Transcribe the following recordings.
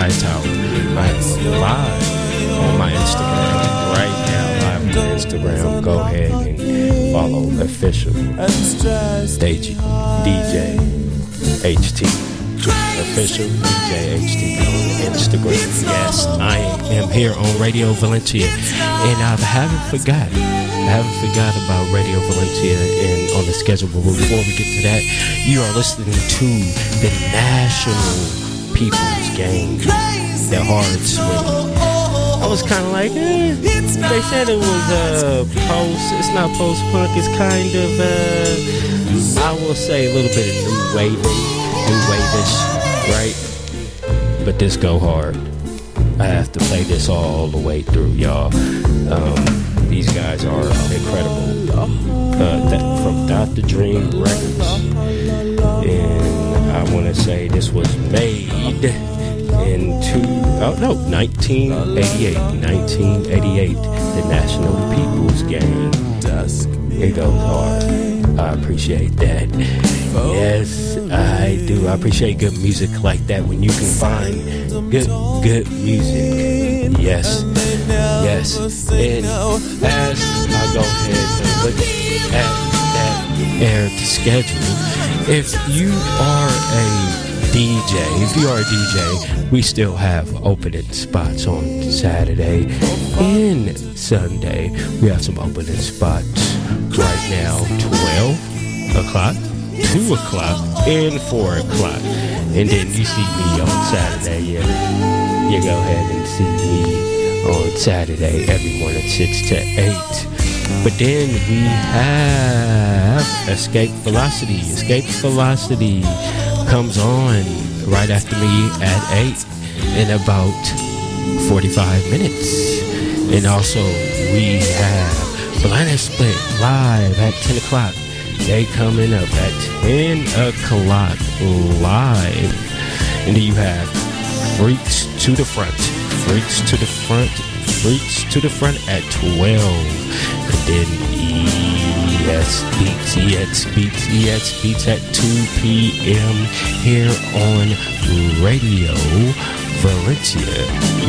Hightower. I'm live on my Instagram right now. Live on my Instagram. Go ahead and follow official DJ HT. Official DJ HT on Instagram. Yes, I am here on Radio Valencia, and I haven't forgot about Radio Valencia and on the schedule. But before we get to that, you are listening to the National People's Game, the Hard Swing. I was kind of like, they said it was post. It's not post-punk. It's kind of, I will say, a little bit of new wave-ish, right? But this go hard. I have to play this all the way through, y'all. These guys are incredible. From Dr. Dream Records. And I want to say this was made in 1988. 1988. The National People's Game. It goes hard. I appreciate that. Yes, I do. I appreciate good music like that when you can find good music. Yes. And as I go ahead and look at that air schedule, if you are a DJ, we still have opening spots on Saturday and Sunday. We have some opening spots right now, 12 o'clock, 2 o'clock, and 4 o'clock. And then you see me on Saturday. You go ahead and see me on Saturday every morning, 6 to 8. But then we have Escape Velocity. Escape Velocity comes on right after me at 8 in about 45 minutes. And also we have Planet Split live at 10 o'clock. They coming up at 10 o'clock live. And then you have Freaks to the Front at 12. And then ES Beats at 2 p.m. here on Radio Valencia.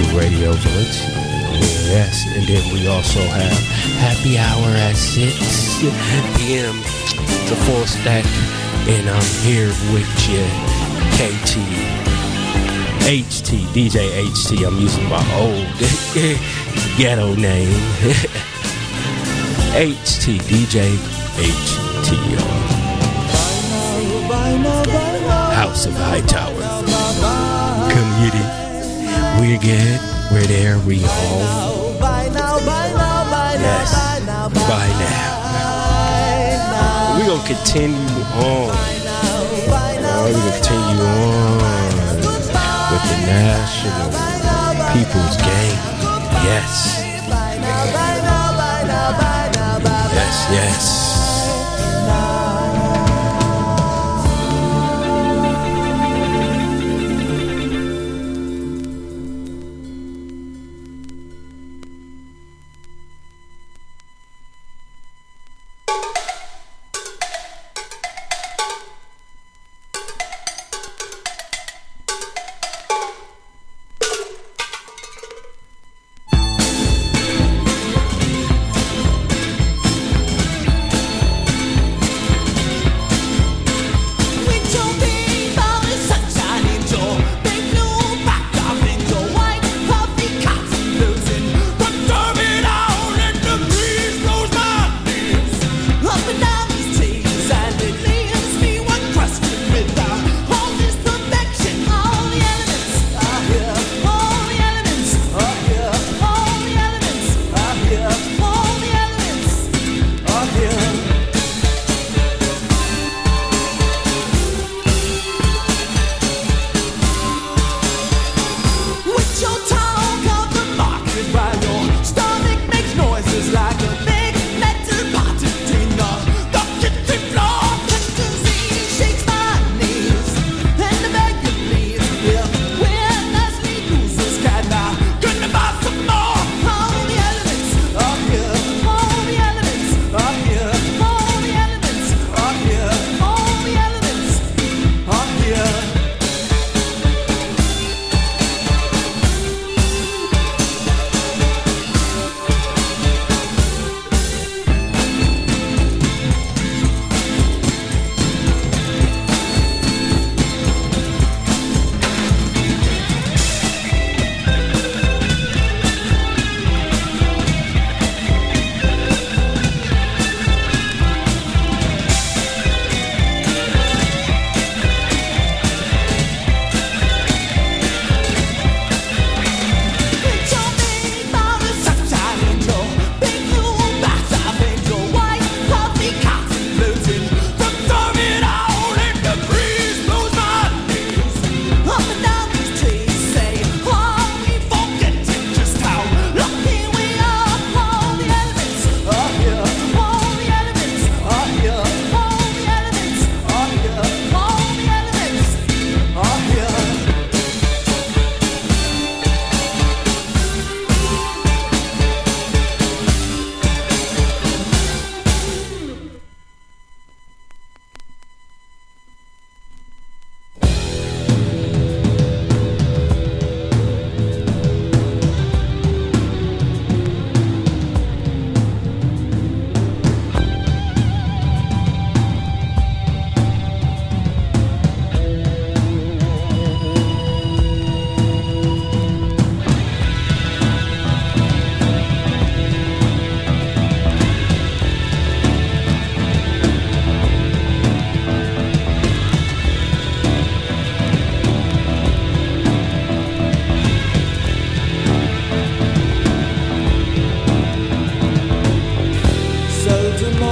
Yes, and then we also have Happy Hour at 6 p.m. It's a full stack, and I'm here with you, KT, HT, DJ HT. I'm using my old ghetto name. HT, DJ HT. House of Hightower. Community. We're good. We're there. We home. Yes. By now. We're going to continue on. We're going to continue on with the National People's Game. Yes. Yes.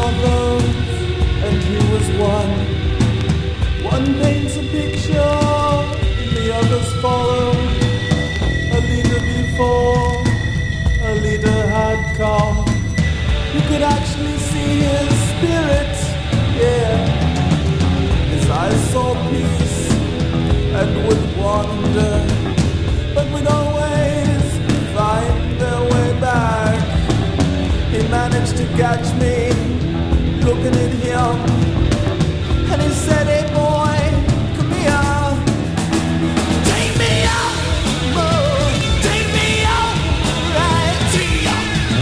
more those, and he was one. One paints a picture, the others follow. A leader before, a leader had come. You could actually see his spirit, yeah. His eyes saw peace and would wander, but would always find their way back. He managed to catch me looking at him, and he said, "Hey boy, come here. Take me out, oh, take me out, right to you.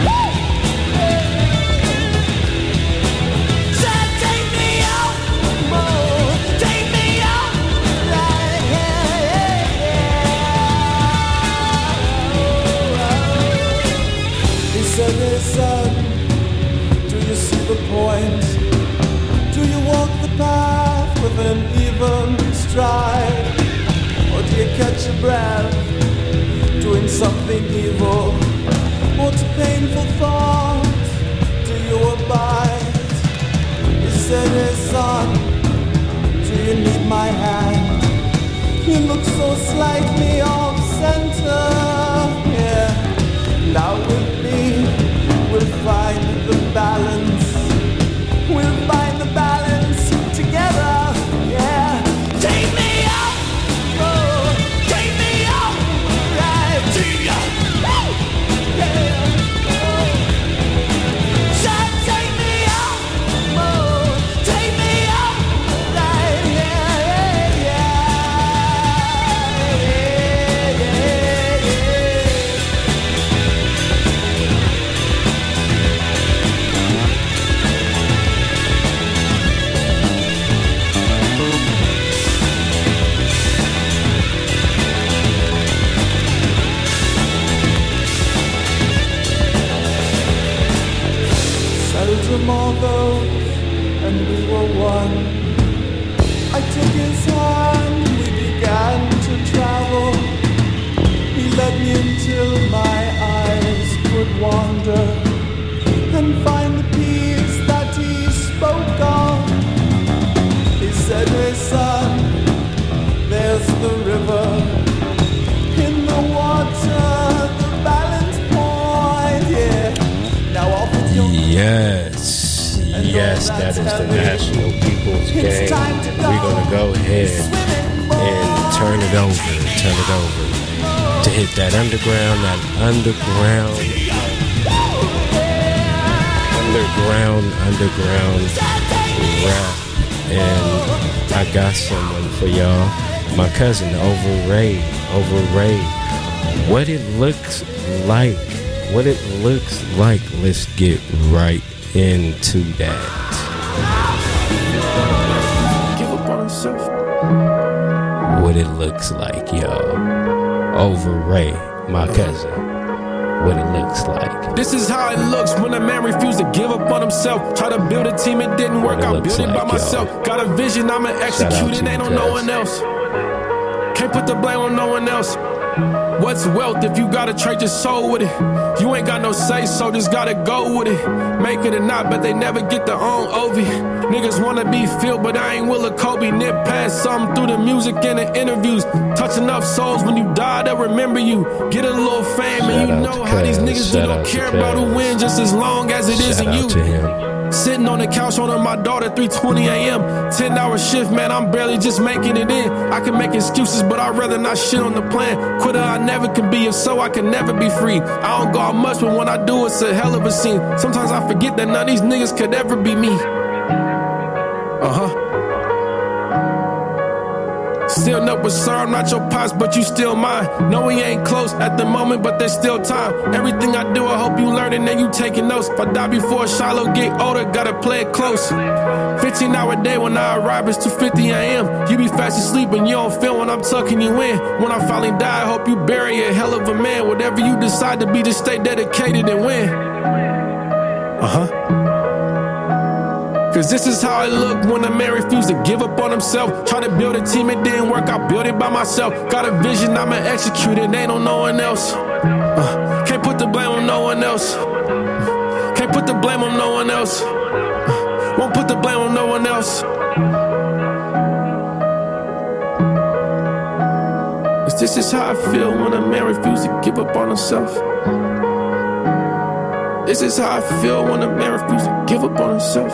Said take me out, oh, take me out, right here. He said, "Hey son, do you see the point? Do you walk the path with an even stride? Or do you catch your breath doing something evil? What's a painful thought? Do you abide?" He said, "Hey son, do you need my hand? You look so slightly off center, yeah. Now with me, we'll find the balance. We'll find the balance together, yeah. Take me out, oh, take me out, right to you, yeah. Said take me out, oh, take me out, right here, yeah, tomorrow, and we were one. I took his hand, we began to travel. He led me until my eyes could wander and find the peace that he spoke of. He said, "Hey son, there's the river. In the water, the balance point, yeah. Now off with your..." Yes, that is the National People's Game. We're going to go ahead and turn it over to hit that underground rap. And I got someone for y'all, my cousin, Overraid. What it looks like, let's get right into that. Give up on himself. What it looks like, y'all. Overraid, my cousin. What it looks like. This is how it looks when a man refused to give up on himself. Try to build a team, it didn't work. I built it by myself. Got a vision, I'ma execute it. Ain't on no one else. Can't put the blame on no one else. What's wealth if you gotta trade your soul with it? You ain't got no say, so just gotta go with it. Make it or not, but they never get their own Ovi. Niggas wanna be filled, but I ain't Willa Kobe. Nip past something through the music and the interviews. Touch enough souls when you die, they'll remember you. Get a little fame and you know how these niggas do. Don't care about who wins just as long as it isn't you. Sitting on the couch holding my daughter 3:20 a.m. 10-hour shift, man, I'm barely just making it in. I can make excuses, but I'd rather not shit on the plan. Quitter I never can be, if so I can never be free. I don't go out much, but when I do, it's a hell of a scene. Sometimes I forget that none of these niggas could ever be me. Still no, but sir, I'm not your pops, but you still mine. No, we ain't close at the moment, but there's still time. Everything I do, I hope you learning and you taking notes. If I die before Shiloh get older, gotta play it close. 15-hour day when I arrive, it's 2:50 a.m. You be fast asleep and you don't feel when I'm tucking you in. When I finally die, I hope you bury a hell of a man. Whatever you decide to be, just stay dedicated and win. Cause this is how it look when a man refused to give up on himself. Try to build a team, it didn't work, I built it by myself. Got a vision, I'ma execute it, ain't on no one else. Can't put the blame on no one else. Can't put the blame on no one else. Won't put the blame on no one else. This is how I feel when a man refuses to give up on himself. This is how I feel when a man refuses to give up on himself.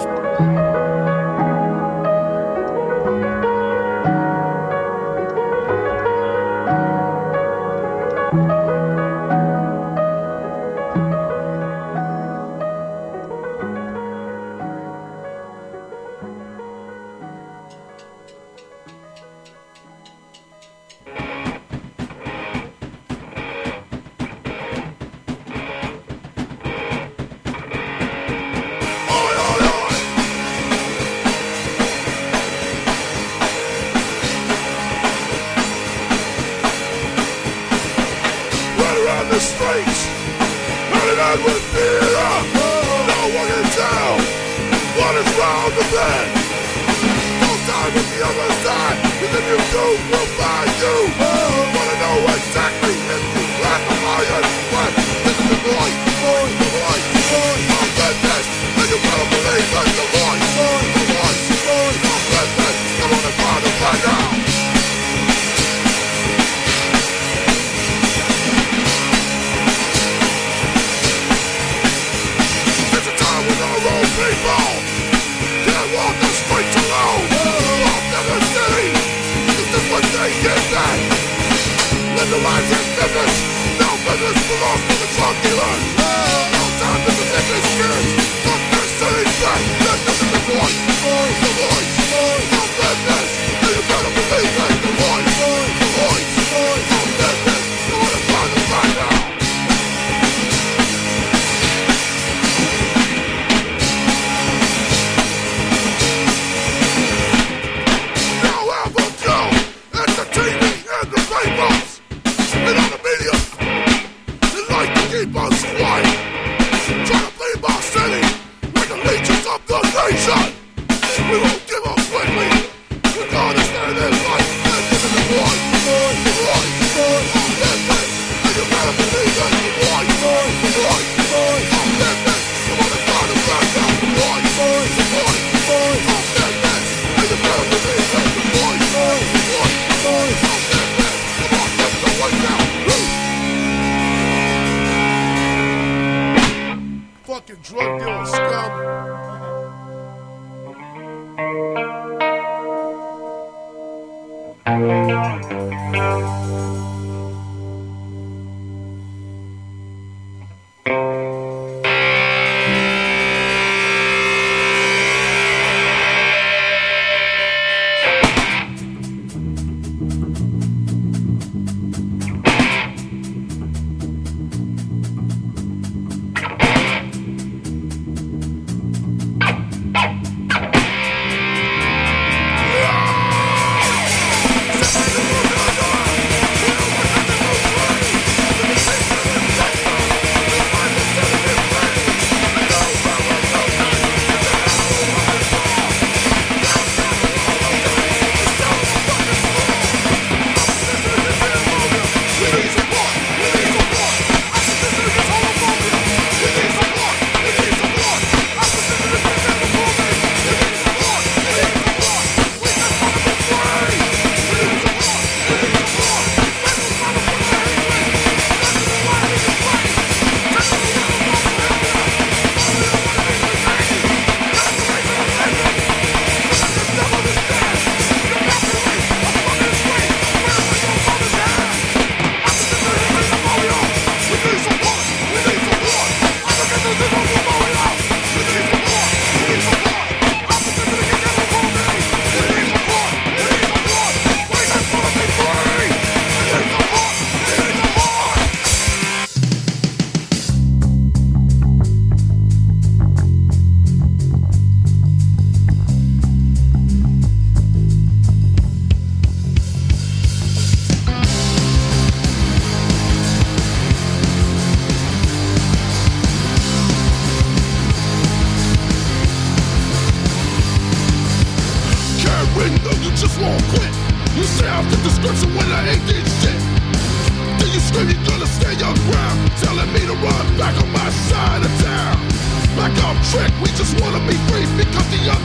Back on track, we just wanna be free because the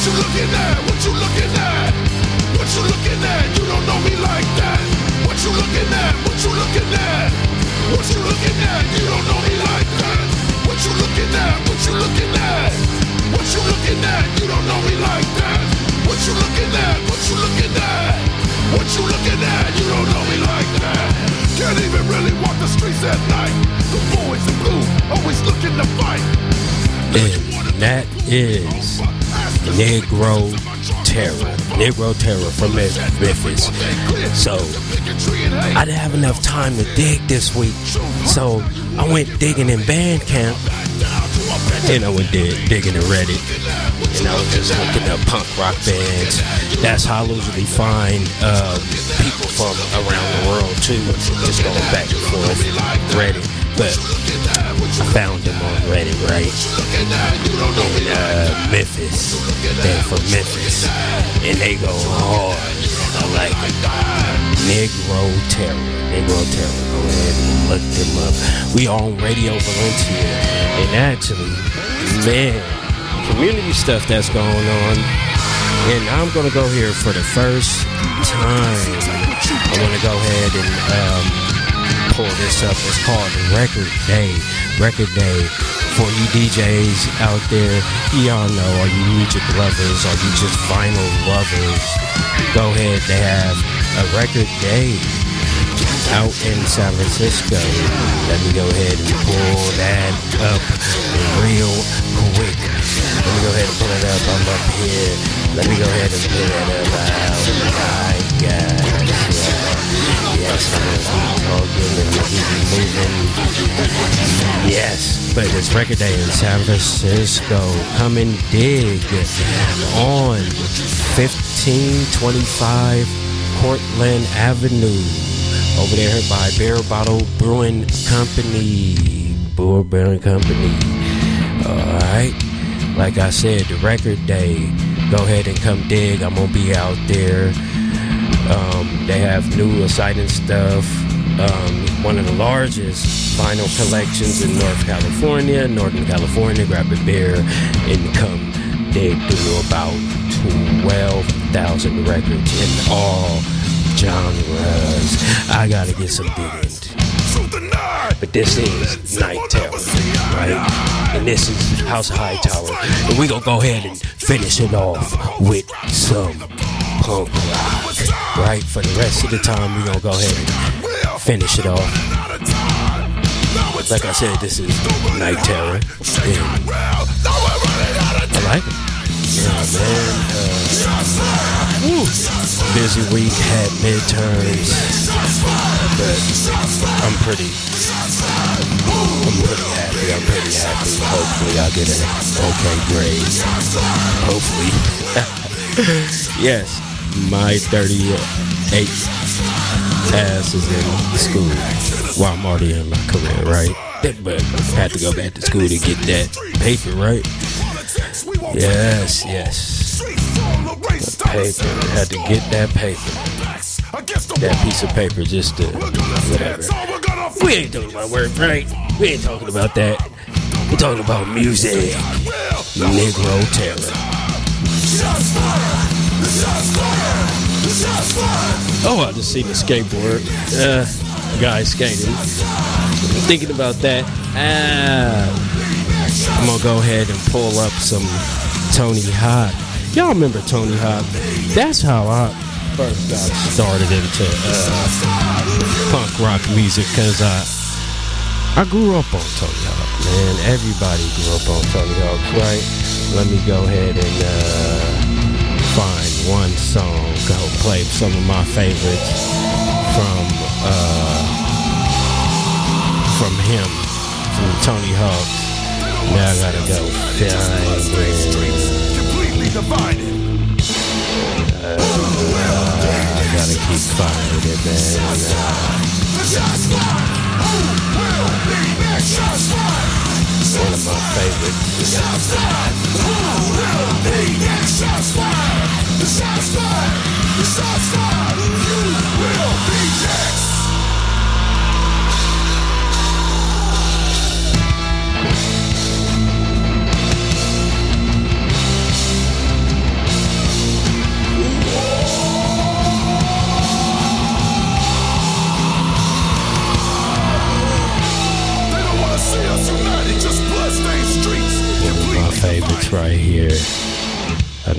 you looking at? What you looking at? What you looking at? You don't know me like that. What you looking at? What you looking at? What you looking at? You don't know me like that. What you looking at? What you looking at? What you looking at? You don't know me like that. What you looking at? What you looking at? What you looking at? You don't know me like that. Can't even really walk the streets at night. The boys in blue always looking to fight. And that is Negro Terror. Negro Terror from Memphis. So I didn't have enough time to dig this week, so I went digging in Bandcamp, and I went digging in Reddit, and I was just looking up punk rock bands. That's how I usually find people from around the world too, just going back and forth Reddit. But I found them on Reddit, right? In Memphis. They're from Memphis. And they go hard. I like it. Negro Terror. Negro Terror. Go ahead and look them up. We on Radio Valencia. And actually, man, community stuff that's going on. And I'm going to go here for the first time. I want to go ahead and pull this up. It's called Record Day. Record Day. For you DJs out there, y'all know, are you music lovers, are you just vinyl lovers, go ahead. They have a Record Day out in San Francisco. Let me go ahead and pull that up real quick. Let me go ahead and pull it up. I'm up here. Let me go ahead and pull that up. Oh my gosh. Yes, I'm going to keep talking and keep moving. Yes, but it's Record Day in San Francisco. Come and dig on 1525 Portland Avenue. Over there by Beer Bottle Brewing Company. Brewing Company. Alright. Like I said, the Record Day. Go ahead and come dig. I'm going to be out there. They have new exciting stuff. One of the largest vinyl collections in Northern California. Grab a beer and come dig through about 12,000 records in all genres. I gotta get some digging. But this is Night Terror, right? And this is House of Hightower. And we gonna go ahead and finish it off with some punk rock, right? For the rest of the time, we gonna go ahead and finish it off. Like I said, this is Night Terror. And I like it. Yeah, man. Busy week, had midterms, but I'm pretty happy. Hopefully I'll get an okay grade. Hopefully. Yes, my 38 ass is in school while I'm already in my career, right? But I had to go back to school to get that paper, right? Yes. Paper. I had to get that paper. That piece of paper just to whatever. We ain't talking about work, right? We ain't talking about that. We're talking about music. Negro Terror. Oh, I just seen the skateboard. Guy skating. Thinking about that. I'm gonna go ahead and pull up some Tony Hawk. Y'all remember Tony Hawk? That's how I first got started into punk rock music, because I grew up on Tony Hawk, man. Everybody grew up on Tony Hawk, right? Let me go ahead and find one song. Go play some of my favorites from him, from Tony Hawk. Now I gotta go find it. I gotta keep finding it, man. One of my favorites.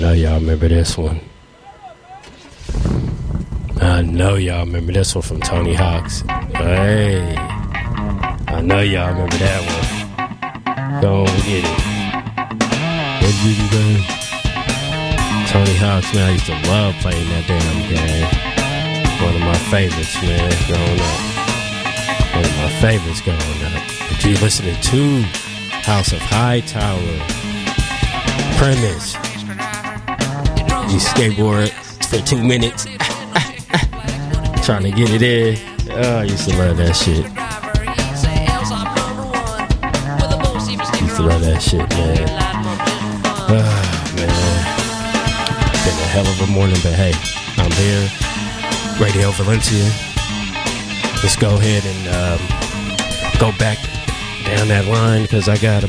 know y'all remember this one. I know y'all remember this one from Tony Hawk's. Hey, I know y'all remember that one. Go on, get it. Tony Hawk's, man, I used to love playing that damn game. One of my favorites, man, growing up. One of my favorites growing up. But you listening to House of Hightower. Premise. You skateboard for 2 minutes. Trying to get it in. Oh, I used to love that shit. Used to love that shit, man. Oh, man. Been a hell of a morning, but hey, I'm here. Radio Valencia. Let's go ahead and go back down that line because I got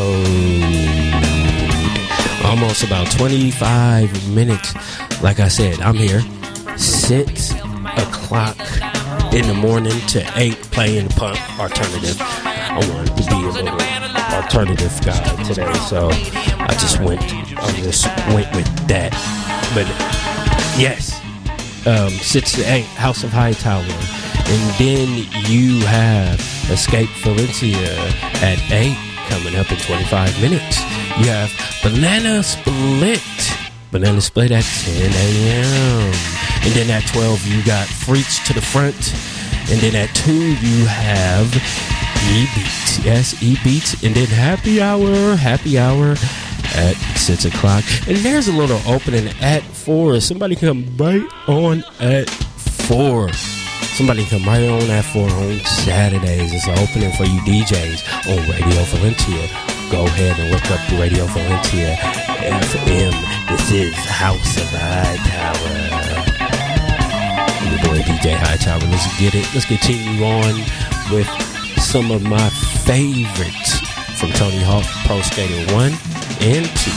almost about 25 minutes. Like I said, I'm here 6 o'clock in the morning to 8 playing punk alternative. I wanted to be a little alternative guy today, so I just went with that. But yes, 6 to 8, House of Hightower. And then you have Escape Valencia at 8, coming up in 25 minutes. You have Banana Split at 10 a.m. And then at 12, you got Freaks to the Front. And then at 2, you have E-Beats. Yes, E-Beats. And then Happy Hour at 6 o'clock. And there's a little opening at 4. Somebody come right on at 4. Somebody come right on at 4 on Saturdays. It's an opening for you DJs on Radio Valencia. Go ahead and look up Radio Valencia FM. This is House of Hightower. Your boy DJ Hightower. Let's get it. Let's continue on with some of my favorites from Tony Hawk Pro Skater 1 and 2.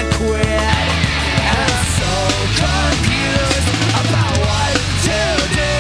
But I can't quit. I'm so confused about what to do.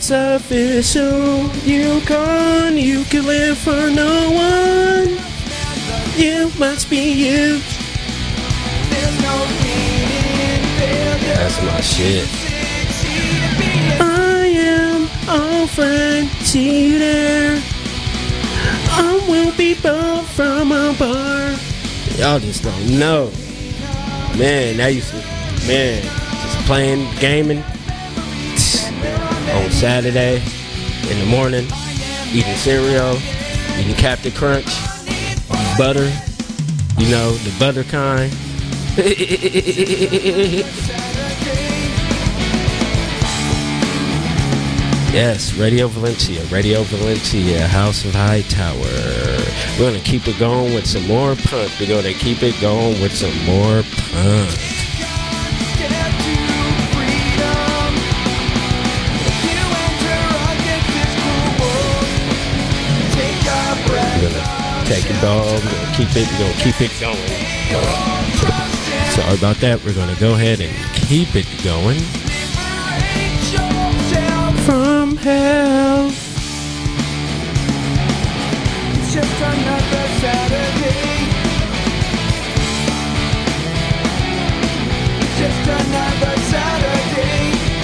It's official. You can live for no one. You must be you. That's my shit. I am all friend. See you there. I will be bought from a bar. Y'all just don't know. Man, I used to, just playing, gaming on Saturday in the morning, eating cereal, eating Captain Crunch, butter, you know, the butter kind. Yes, Radio Valencia, House of High Tower. We're going to keep it going with some more punk. We're going to keep it going with some more punk. We're going to take it all. We're going to keep it going. Sorry about that. We're going to go ahead and keep it going. From hell. It's just another Saturday. Just another Saturday.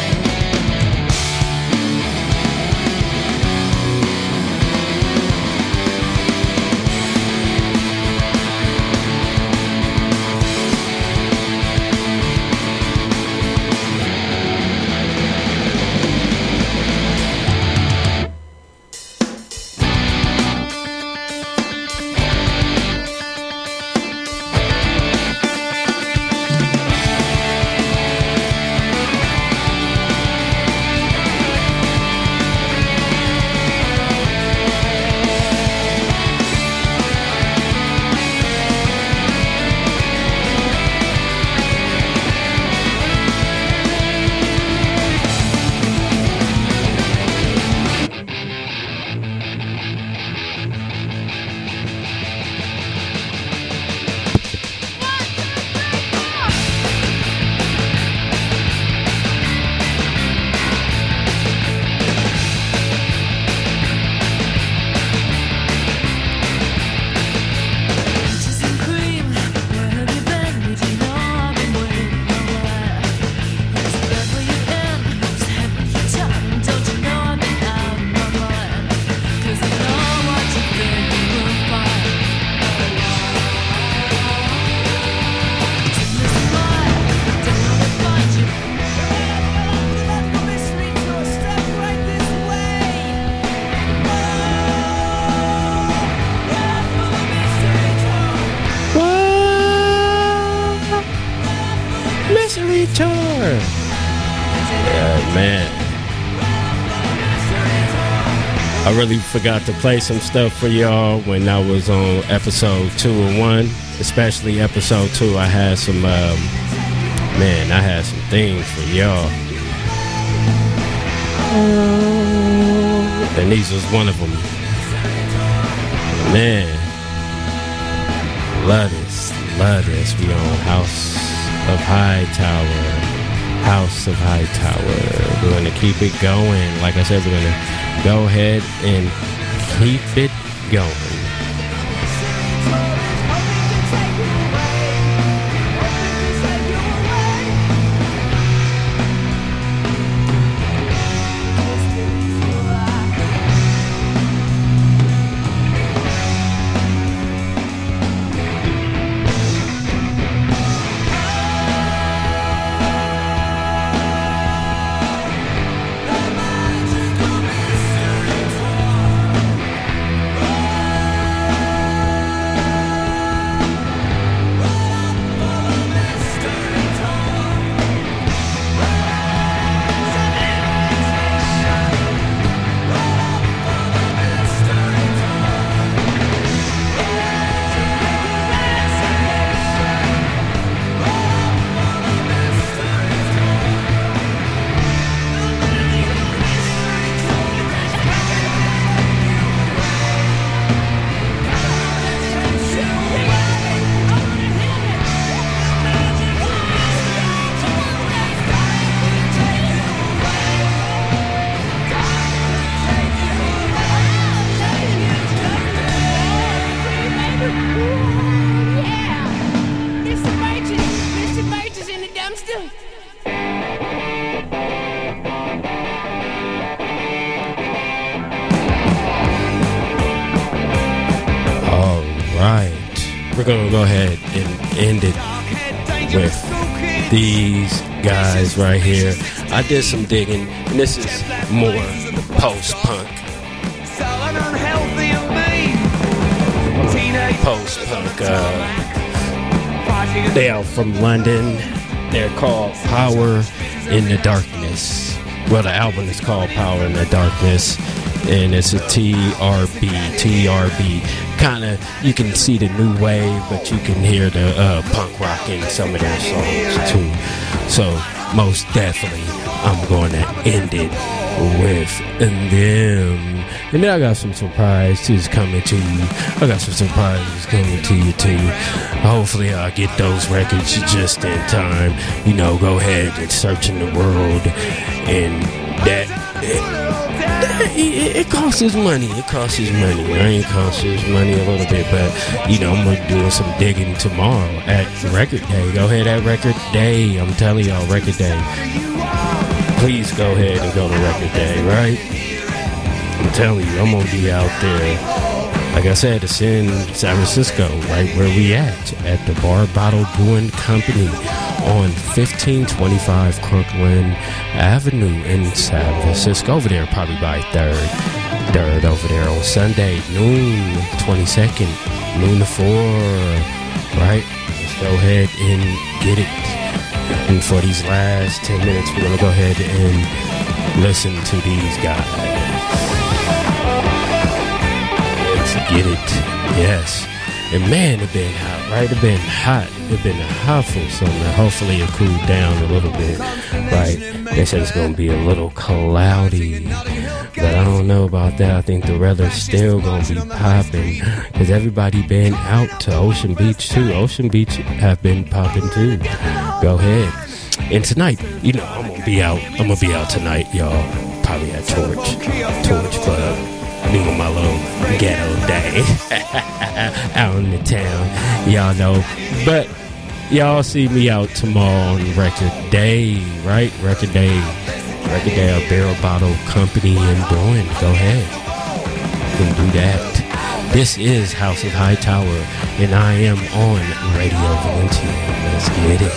Man, I really forgot to play some stuff for y'all when I was on episode 2 and 1, especially episode 2. I had some, I had some things for y'all, and these was one of them. Man, love this. We on House of High Tower. We're going to keep it going. Like I said, we're going to go ahead and keep it going. we're going to go ahead and end it with these guys right here. I did some digging, and this is more post-punk. Post-punk. They are from London. They're called Power in the Darkness. Well, the album is called Power in the Darkness, and it's a TRB. Kind of, you can see the new wave, but you can hear the punk rock in some of their songs too. So most definitely, I'm going to end it with them. And then I got some surprises coming to you. Too. Hopefully I'll get those records just in time. You know, go ahead and search in the world, and that it costs us money. It costs us money. It costs us money a little bit, but you know, I'm gonna do some digging tomorrow at Record Day. Go ahead at Record Day. I'm telling y'all, Record Day. Please go ahead and go to Record Day, right? I'm telling you, I'm gonna be out there. Like I said, it's in San Francisco, right where we at the Bar Bottle Brewing Company on 1525 Crooklyn Avenue in San Francisco. Over there, probably by 3rd over there on Sunday, noon, 22nd, noon to 4, right? Let's go ahead and get it. And for these last 10 minutes, we're gonna go ahead and listen to these guys. Get it, yes. And man, it been hot, right? It been hot for summer. Hopefully it cooled down a little bit, right? They said it's gonna be a little cloudy, but I don't know about that. I think the weather's still gonna be popping, because everybody been out to Ocean Beach too. Ocean Beach have been popping too. Go ahead. And tonight, you know, I'm gonna be out tonight, y'all. Probably at Torch Club. Doing my little ghetto day out in the town, y'all know. But y'all see me out tomorrow on Record Day, right? Record Day, a Barrel Bottle Company and Brewing. Go ahead, you can do that. This is House of Hightower, and I am on Radio Valencia. Let's get it.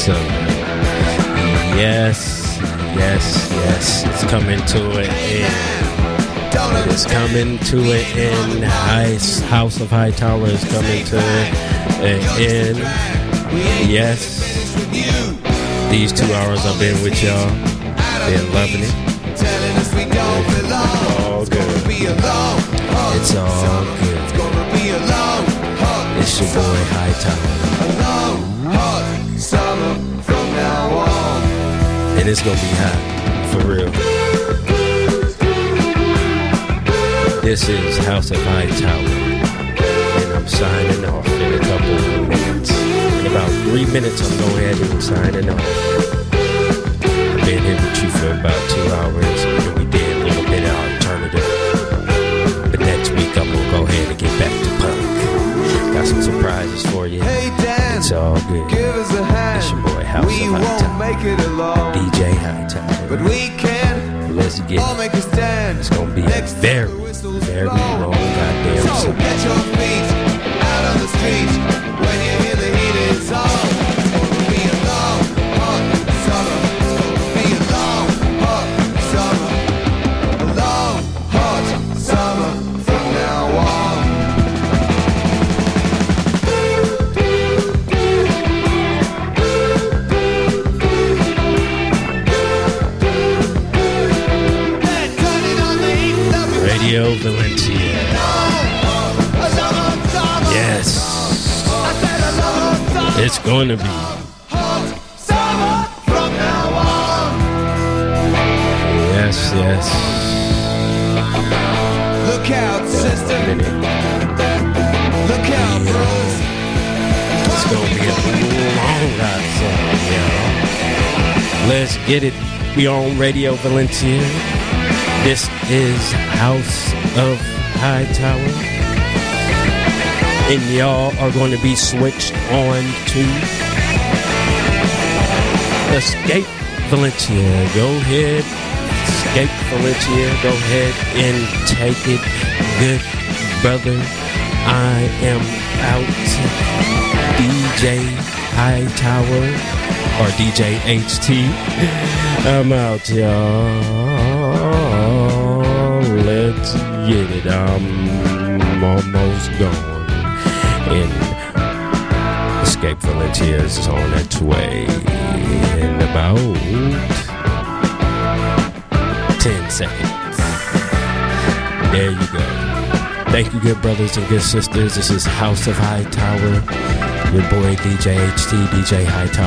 So, yes, it's coming to it. It's coming to it in House of Hightower is coming to it in. Yes, these 2 hours I've been with y'all. Been loving it. It's all good. It's all good. It's your boy Hightower. And it's gonna be hot, for real. This is House of Hightower, and I'm signing off in a couple of minutes. In about 3 minutes, I'm going ahead and signing off. I've been here with you for about 2 hours, and we did a little bit of alternative. But next week, I'm gonna go ahead and get back to punk. Got some surprises for you. It's all good. It's your boy House of Hightower, DJ Hightower. But we can Let's get all make a stand. It's gonna be a very long goddamn So song. get your feet out on the street when you hear the heated song. It's gonna be a long, hot summer. It's gonna be a long, hot summer. A long, hot summer from now on. Radio Valencia. Yes. It's going to be. Yes. Look out, sister. Look out, bros. It's going to be a long hot song, y'all. Let's get it. We on Radio Valencia. This is House of Hightower. And y'all are going to be switched on to Escape Valencia. Go ahead, Escape Valencia. Go ahead and take it, good brother. I am out. DJ Hightower or DJ HT. I'm out, y'all. Let's get it. I'm almost gone. And Escape Valencia is on its way in about 10 seconds. There you go. Thank you, good brothers and good sisters. This is House of Hightower. Your boy DJ HT, DJ Hightower.